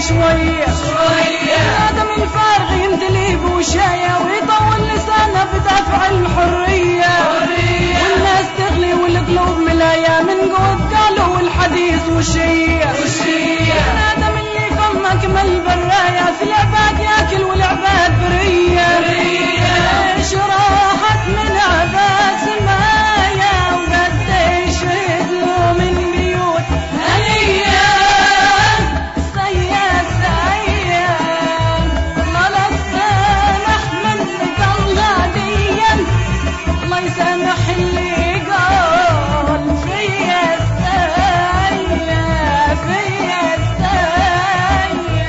شوية آدم الفارغ يمتلي بوشاية ويطول لسانه بدافع الحرية والناس تغلي والقلوب ملاية من قوة قالوا والحديث وشية آدم اللي فمك من البراية في العباد ياكل والعباد برية ايش راحت من عباد سمايا وقديش هدلوا من بيوت هنية سيا سيا الله لا تسامح منك الله ديا الله يسامح اللي قال فيا سيا فيا سيا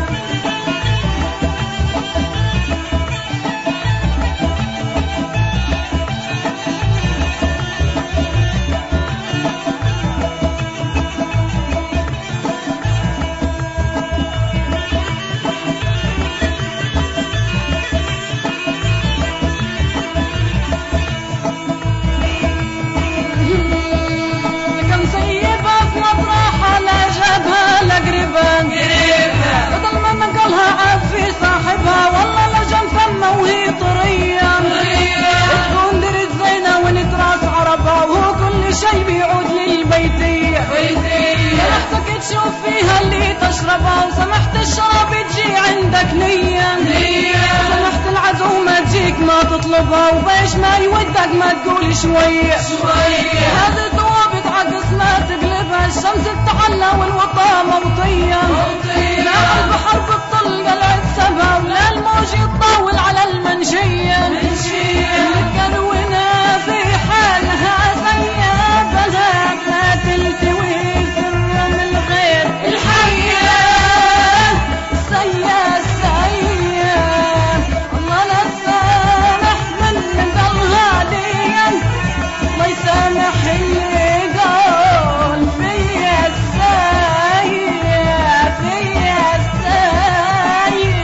كم سيبها في مطرحها لا جابها لقريبها بدل ما نقلها عاب في صاحبها والله لجم فمه وهي طرية تكون درت زينة ونتراس عربها وهو كل شي بيعود للبيتية سمحتك تشوف فيها اللي تشربها وسمحت الشراب تجي عندك نية سمحت العزومة تجيك ما تطلبها وبيش ما يودك ما تقول شوية هذه ضوابط عكس ما تقلبها الشمس تتعلى والوطا موطية لا البحر بالطل قلعت سبها ولا الموج يطاول على المنشية متكرونا في حالها سيا بلا ما تلتوي في الرمل غير الحية سيا سيا الله لا تسامح من ضلها ديا الله يسامح اللي قال فيا سيا فيا سيا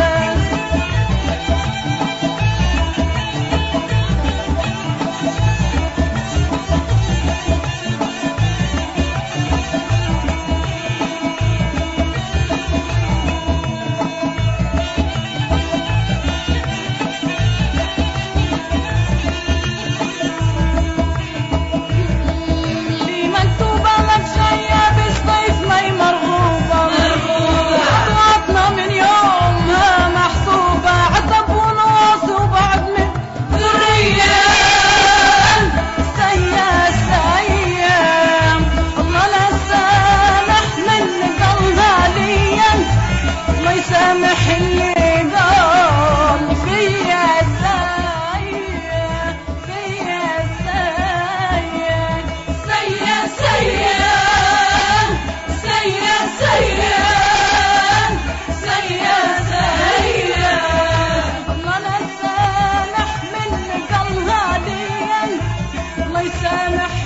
اللي مكتوبة لك جاية بالصيف ما هي مرغوبة خطواتنا من يومها محسوبة عتب ونواصي وبعد من ذرية سيا سيا الله لا تسامح من قلبها ليا الله يسامح اللي قال فيا سيا فيا سيا سيا سيا سيا سيا سيا سيا الله لا تسامح من قلبها ديا الله يسامح